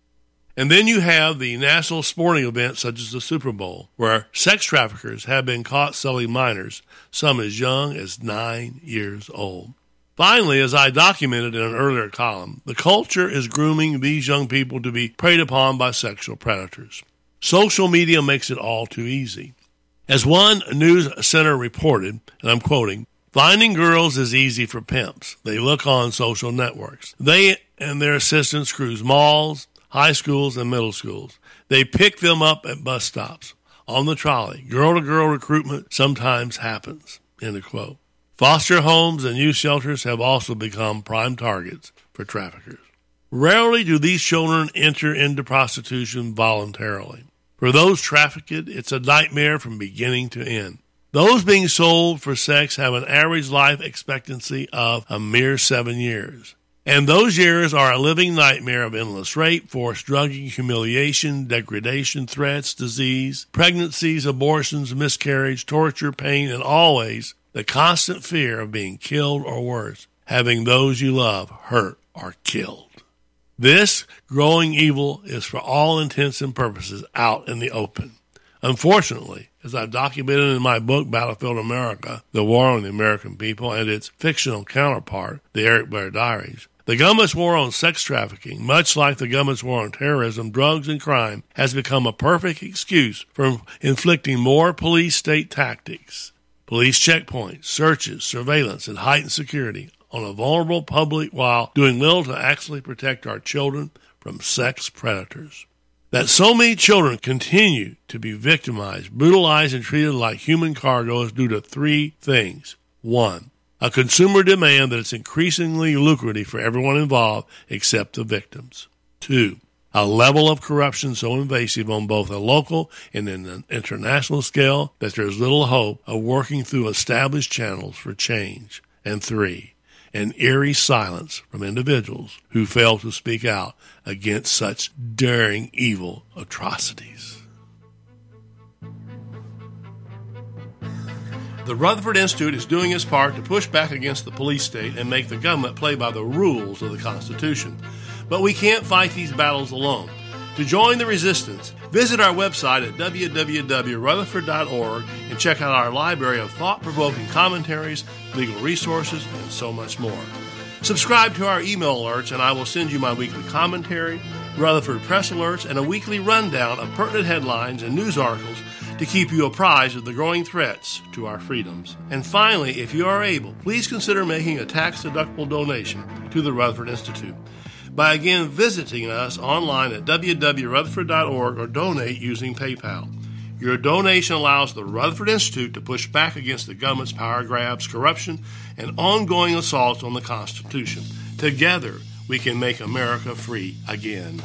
N: And then you have the national sporting events such as the Super Bowl, where sex traffickers have been caught selling minors, some as young as nine years old. Finally, as I documented in an earlier column, the culture is grooming these young people to be preyed upon by sexual predators. Social media makes it all too easy. As one news center reported, and I'm quoting, finding girls is easy for pimps. They look on social networks. They and their assistants cruise malls, high schools, and middle schools. They pick them up at bus stops, on the trolley. Girl-to-girl recruitment sometimes happens, end of quote. Foster homes and youth shelters have also become prime targets for traffickers. Rarely do these children enter into prostitution voluntarily. For those trafficked, it's a nightmare from beginning to end. Those being sold for sex have an average life expectancy of a mere seven years. And those years are a living nightmare of endless rape, forced drugging, humiliation, degradation, threats, disease, pregnancies, abortions, miscarriage, torture, pain, and always the constant fear of being killed or worse, having those you love hurt or killed. This growing evil is for all intents and purposes out in the open. Unfortunately, as I've documented in my book, Battlefield America, The War on the American People, and its fictional counterpart, The Eric Blair Diaries, the government's war on sex trafficking, much like the government's war on terrorism, drugs, and crime, has become a perfect excuse for inflicting more police state tactics, police checkpoints, searches, surveillance, and heightened security on a vulnerable public while doing little to actually protect our children from sex predators. That so many children continue to be victimized, brutalized, and treated like human cargo is due to three things. One, a consumer demand that it's increasingly lucrative for everyone involved except the victims. Two, a level of corruption so invasive on both a local and an international scale that there's little hope of working through established channels for change. And three, an eerie silence from individuals who fail to speak out against such daring evil atrocities. The Rutherford Institute is doing its part to push back against the police state and make the government play by the rules of the Constitution. But we can't fight these battles alone. To join the resistance, visit our website at w w w dot rutherford dot org and check out our library of thought-provoking commentaries, legal resources, and so much more. Subscribe to our email alerts and I will send you my weekly commentary, Rutherford Press Alerts, and a weekly rundown of pertinent headlines and news articles to keep you apprised of the growing threats to our freedoms. And finally, if you are able, please consider making a tax-deductible donation to the Rutherford Institute by again visiting us online at w w w dot rutherford dot org or donate using PayPal. Your donation allows the Rutherford Institute to push back against the government's power grabs, corruption, and ongoing assaults on the Constitution. Together, we can make America free again.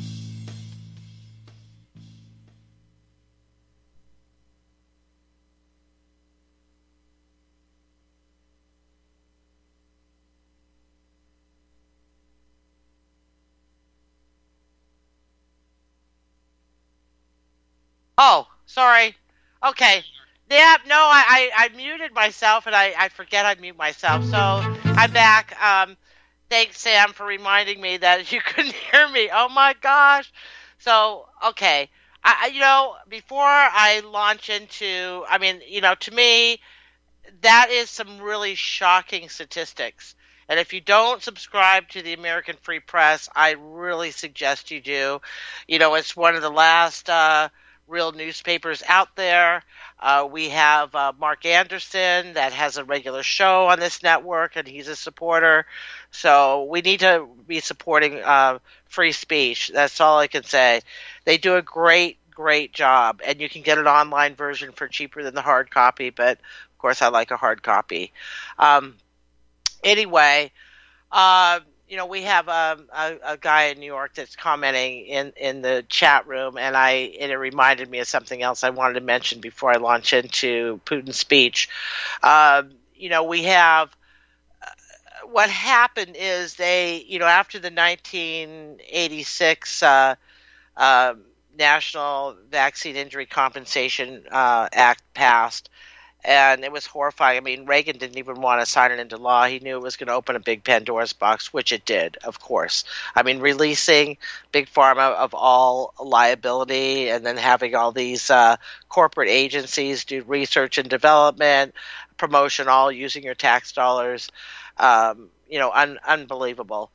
A: Oh, sorry. Okay. Yeah, no, I, I, I muted myself, and I, I forget I mute myself. So I'm back. Um, thanks, Sam, for reminding me that you couldn't hear me. Oh, my gosh. So, okay. I, you know, before I launch into, I mean, you know, to me, that is some really shocking statistics. And if you don't subscribe to the American Free Press, I really suggest you do. You know, it's one of the last uh, real newspapers out there. Uh, we have uh, Mark Anderson that has a regular show on this network, and he's a supporter. So we need to be supporting uh, free speech. That's all I can say. They do a great, great job, and you can get an online version for cheaper than the hard copy, but of course I like a hard copy. Um, anyway, uh, you know, we have um, a, a guy in New York that's commenting in, in the chat room, and I and it reminded me of something else I wanted to mention before I launch into Putin's speech. Uh, you know, we have what happened is they, you know, after the nineteen eighty-six uh, uh, National Vaccine Injury Compensation uh, Act passed, and it was horrifying. I mean, Reagan didn't even want to sign it into law. He knew it was going to open a big Pandora's box, which it did, of course. I mean, releasing Big Pharma of all liability and then having all these uh, corporate agencies do research and development, promotion, all using your tax dollars, um, you know, un- unbelievable.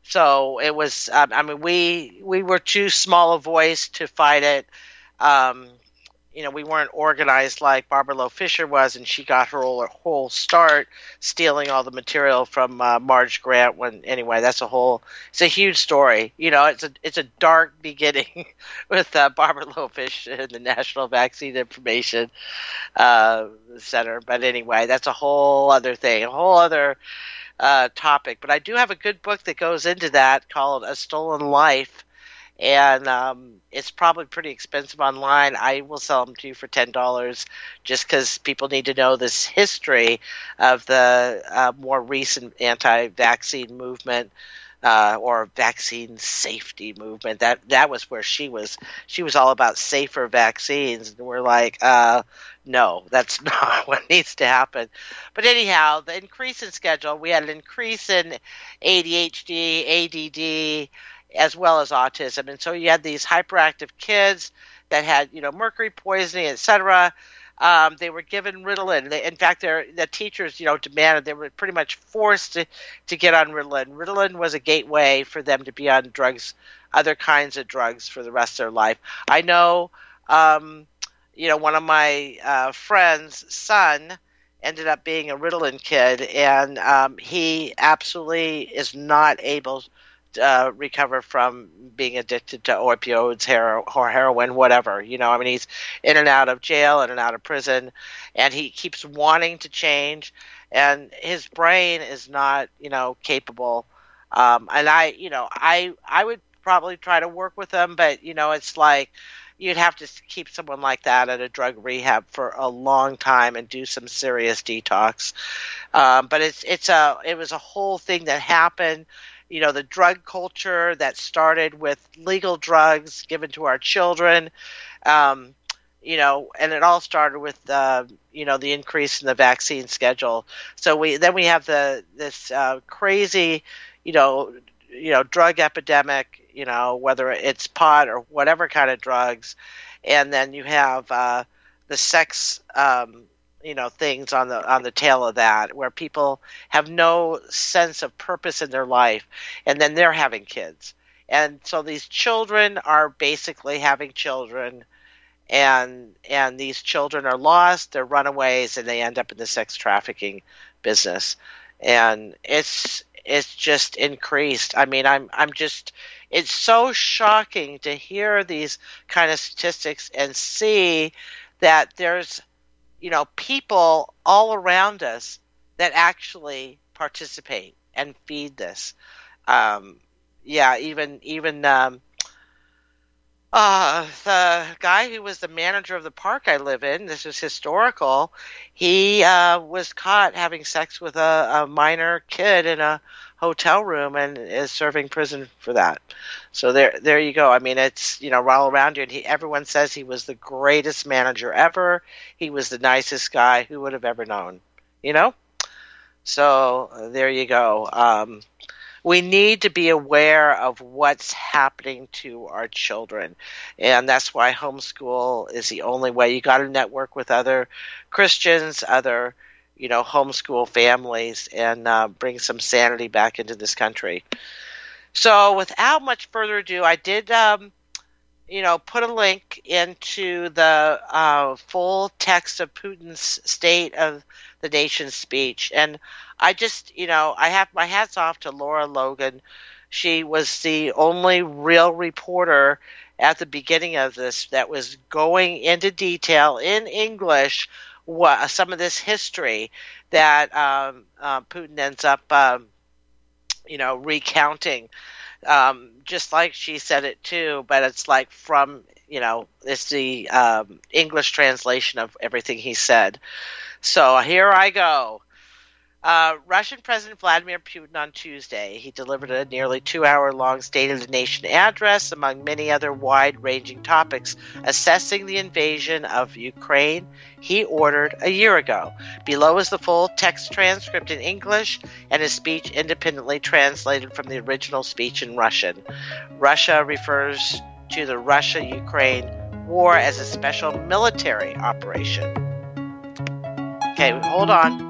A: So it was, um, I mean, we we were too small a voice to fight it. Um, you know, we weren't organized like Barbara Loe Fisher was, and she got her whole, whole start stealing all the material from uh, Marge Grant. When anyway, that's a whole, it's a huge story. You know, it's a it's a dark beginning with uh, Barbara Loe Fisher and the National Vaccine Information uh, Center. But anyway, that's a whole other thing, a whole other uh, topic. But I do have a good book that goes into that called A Stolen Life. And um, it's probably pretty expensive online. I will sell them to you for ten dollars just because people need to know this history of the uh, more recent anti-vaccine movement uh, or vaccine safety movement. That that was where she was. She was all about safer vaccines. And we're like, uh, no, that's not what needs to happen. But anyhow, the increase in schedule, we had an increase in A D H D, A D D, as well as autism. And so you had these hyperactive kids that had, you know, mercury poisoning, et cetera. Um, they were given Ritalin. They, in fact, the teachers, you know, demanded, they were pretty much forced to, to get on Ritalin. Ritalin was a gateway for them to be on drugs, other kinds of drugs for the rest of their life. I know, um, you know, one of my uh, friends' son ended up being a Ritalin kid, and um, he absolutely is not able Uh, recover from being addicted to opioids, hero- or heroin, whatever. You know, I mean, he's in and out of jail, in and out of prison, and he keeps wanting to change, and his brain is not, you know, capable. Um, and I, you know, I, I would probably try to work with him, but, you know, it's like you'd have to keep someone like that at a drug rehab for a long time and do some serious detox. Um, but it's, it's a, it was a whole thing that happened. You know, the drug culture that started with legal drugs given to our children, um, you know, and it all started with, uh, you know, the increase in the vaccine schedule. So we then we have the this uh, crazy, you know, you know, drug epidemic, you know, whether it's pot or whatever kind of drugs, and then you have uh, the sex. Um, you know, things on the on the tail of that, where people have no sense of purpose in their life, and then they're having kids. And so these children are basically having children, and and these children are lost, they're runaways, and they end up in the sex trafficking business. And it's it's just increased. I mean, I'm I'm just it's so shocking to hear these kind of statistics and see that there's, you know, people all around us that actually participate and feed this. Um, yeah, even even um, uh, the guy who was the manager of the park I live in, this is historical, he uh, was caught having sex with a, a minor kid in a hotel room and is serving prison for that. So there there you go. I mean, it's, you know, all around you. And he, everyone says he was the greatest manager ever. He was the nicest guy. Who would have ever known, you know? So uh, there you go. Um, we need to be aware of what's happening to our children. And that's why homeschool is the only way. You got to network with other Christians, other, you know, homeschool families, and uh, bring some sanity back into this country. So without much further ado, I did, um, you know, put a link into the uh, full text of Putin's State of the Nation speech. And I just, you know, I have my hats off to Laura Logan. She was the only real reporter at the beginning of this that was going into detail in English what some of this history that um, uh, Putin ends up, um, you know, recounting, um, just like she said it too. But it's like from, you know, it's the um, English translation of everything he said. So here I go. Uh, Russian President Vladimir Putin on Tuesday, he delivered a nearly two-hour-long State of the Nation address, among many other wide-ranging topics, assessing the invasion of Ukraine he ordered a year ago. Below is the full text transcript in English and his speech independently translated from the original speech in Russian. Russia refers to the Russia-Ukraine war as a special military operation. Okay, hold on.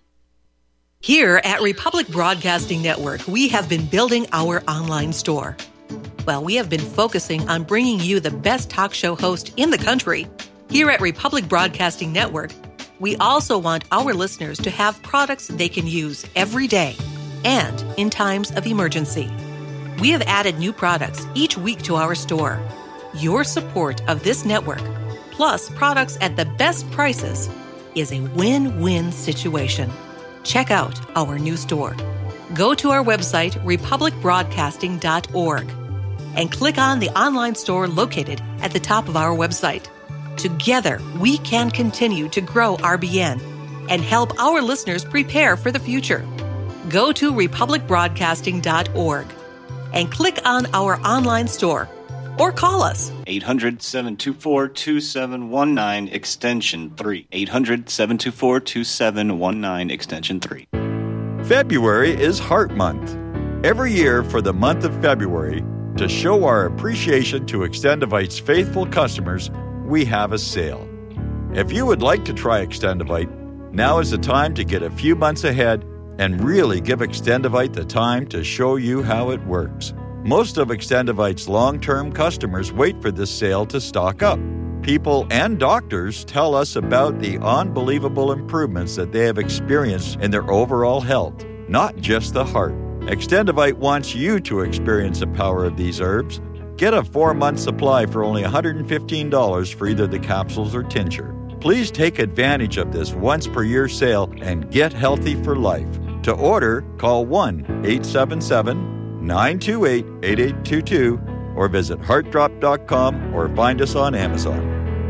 O: Here at Republic Broadcasting Network, we have been building our online store. Well, we have been focusing on bringing you the best talk show host in the country. Here at Republic Broadcasting Network, we also want our listeners to have products they can use every day and in times of emergency. We have added new products each week to our store. Your support of this network, plus products at the best prices, is a win-win situation. Check out our new store. Go to our website, republic broadcasting dot org, and click on the online store located at the top of our website. Together, we can continue to grow R B N and help our listeners prepare for the future. Go to republic broadcasting dot org and click on our online store or call us.
P: eight hundred, seven two four, two seven one nine, extension three. eight hundred, seven two four, two seven one nine, extension three.
B: February is Heart Month. Every year for the month of February, to show our appreciation to Extendivite's faithful customers, we have a sale. If you would like to try Extendivite, now is the time to get a few months ahead and really give Extendivite the time to show you how it works. Most of Extendivite's long-term customers wait for this sale to stock up. People and doctors tell us about the unbelievable improvements that they have experienced in their overall health, not just the heart. Extendivite wants you to experience the power of these herbs. Get a four-month supply for only one hundred fifteen dollars for either the capsules or tincture. Please take advantage of this once-per-year sale and get healthy for life. To order, call one eight seven seven, nine two eight, eight eight two two or visit heart drop dot com or find us on Amazon.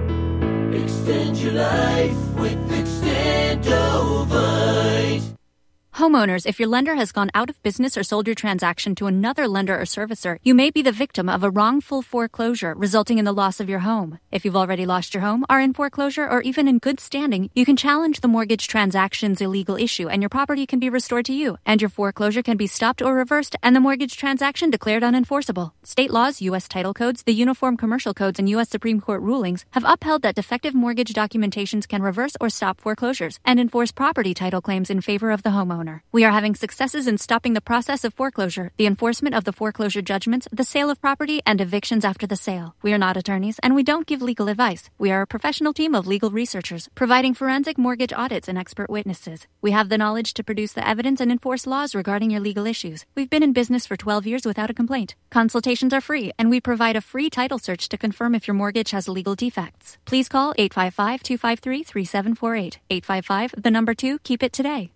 C: Extend your life with Extendovite.
Q: Homeowners, if your lender has gone out of business or sold your transaction to another lender or servicer, you may be the victim of a wrongful foreclosure resulting in the loss of your home. If you've already lost your home, are in foreclosure, or even in good standing, you can challenge the mortgage transaction's illegal issue and your property can be restored to you, and your foreclosure can be stopped or reversed and the mortgage transaction declared unenforceable. State laws, U S title codes, the Uniform Commercial Codes, and U S Supreme Court rulings have upheld that defective mortgage documentations can reverse or stop foreclosures and enforce property title claims in favor of the homeowner. We are having successes in stopping the process of foreclosure, the enforcement of the foreclosure judgments, the sale of property, and evictions after the sale. We are not attorneys, and we don't give legal advice. We are a professional team of legal researchers, providing forensic mortgage audits and expert witnesses. We have the knowledge to produce the evidence and enforce laws regarding your legal issues. We've been in business for twelve years without a complaint. Consultations are free, and we provide a free title search to confirm if your mortgage has legal defects. Please call eight five five, two five three, three seven four eight. eight five five, the number two, keep it today.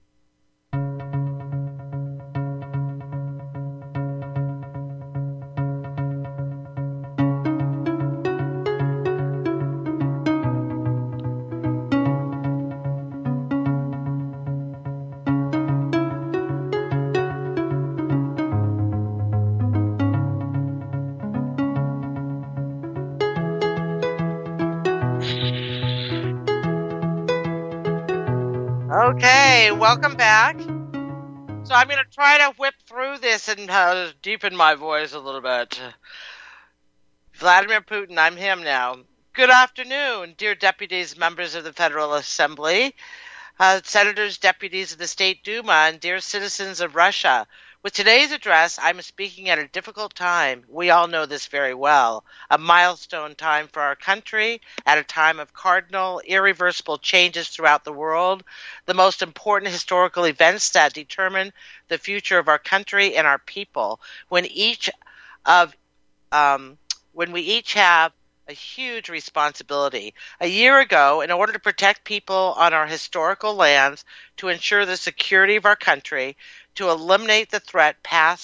A: Okay, welcome back. So I'm going to try to whip through this and uh, deepen my voice a little bit. Vladimir Putin, I'm him now. Good afternoon, dear deputies, members of the Federal Assembly, uh, senators, deputies of the State Duma, and dear citizens of Russia. With today's address, I'm speaking at a difficult time. We all know this very well. A milestone time for our country, at a time of cardinal, irreversible changes throughout the world, the most important historical events that determine the future of our country and our people, when each of, um, when we each have a huge responsibility. A year ago, in order to protect people on our historical lands, to ensure the security of our country, to eliminate the threat past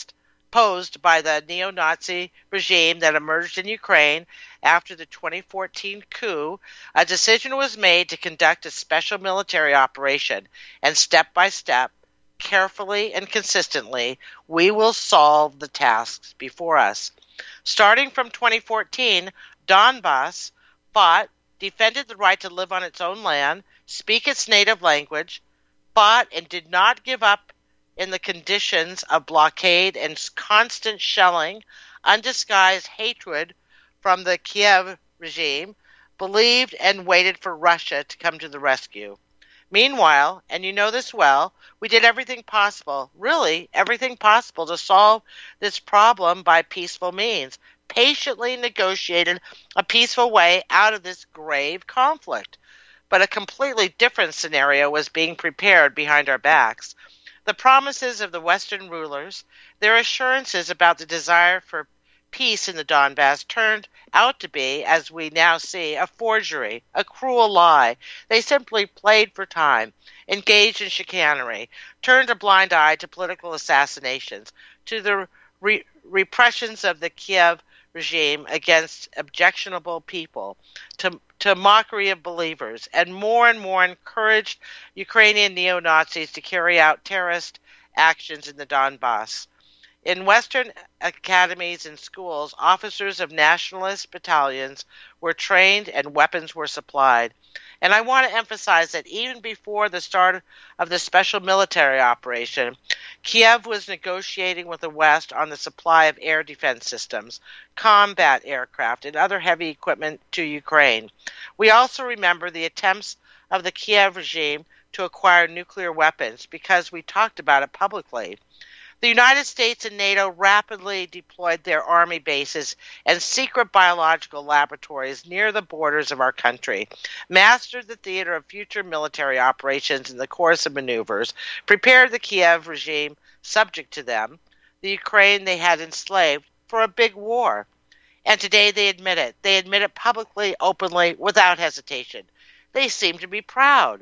A: posed by the neo-Nazi regime that emerged in Ukraine after the twenty fourteen coup, a decision was made to conduct a special military operation, and step by step, carefully and consistently, we will solve the tasks before us. Starting from twenty fourteen, Donbass fought, defended the right to live on its own land, speak its native language, fought and did not give up in the conditions of blockade and constant shelling, undisguised hatred from the Kiev regime, believed and waited for Russia to come to the rescue. Meanwhile, and you know this well, we did everything possible, really everything possible, to solve this problem by peaceful means, patiently negotiated a peaceful way out of this grave conflict. But a completely different scenario was being prepared behind our backs. The promises of the Western rulers, their assurances about the desire for peace in the Donbass turned out to be, as we now see, a forgery, a cruel lie. They simply played for time, engaged in chicanery, turned a blind eye to political assassinations, to the re- repressions of the Kiev regime against objectionable people, to, to mockery of believers, and more and more encouraged Ukrainian neo-Nazis to carry out terrorist actions in the Donbass. In Western academies and schools, officers of nationalist battalions were trained and weapons were supplied. And I want to emphasize that even before the start of the special military operation, Kiev was negotiating with the West on the supply of air defense systems, combat aircraft, and other heavy equipment to Ukraine. We also remember the attempts of the Kiev regime to acquire nuclear weapons because we talked about it publicly. The United States and NATO rapidly deployed their army bases and secret biological laboratories near the borders of our country, mastered the theater of future military operations in the course of maneuvers, prepared the Kiev regime subject to them, the Ukraine they had enslaved, for a big war. And today they admit it. They admit it publicly, openly, without hesitation. They seem to be proud,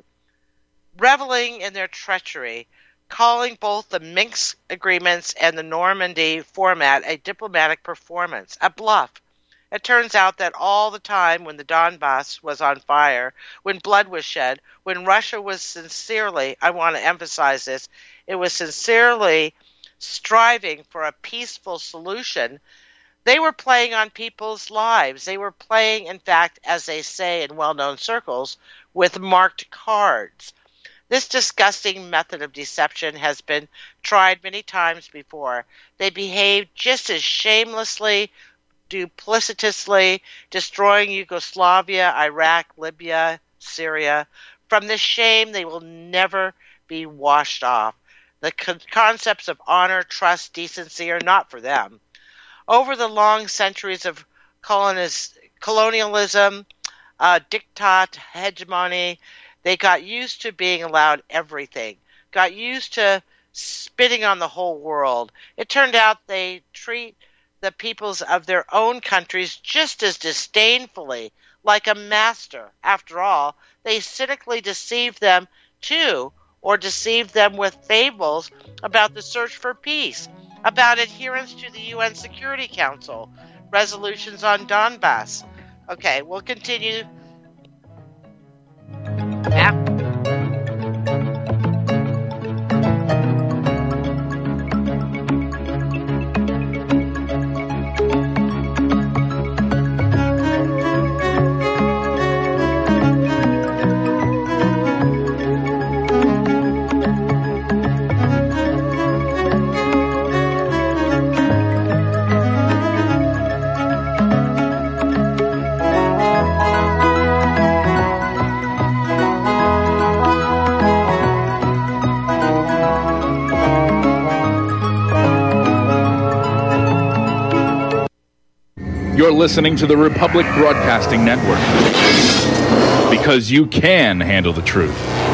A: reveling in their treachery, calling both the Minsk agreements and the Normandy format a diplomatic performance, a bluff. It turns out that all the time when the Donbass was on fire, when blood was shed, when Russia was sincerely, I want to emphasize this, it was sincerely striving for a peaceful solution, they were playing on people's lives. They were playing, in fact, as they say in well-known circles, with marked cards. This disgusting method of deception has been tried many times before. They behaved just as shamelessly, duplicitously, destroying Yugoslavia, Iraq, Libya, Syria. From this shame, they will never be washed off. The con- concepts of honor, trust, decency are not for them. Over the long centuries of coloniz- colonialism, uh, diktat, hegemony, they got used to being allowed everything, got used to spitting on the whole world. It turned out they treat the peoples of their own countries just as disdainfully, like a master. After all, they cynically deceived them too, or deceived them with fables about the search for peace, about adherence to the U N Security Council, resolutions on Donbass. Okay, we'll continue. Yeah.
R: You're listening to the Republic Broadcasting Network, because you can handle the truth.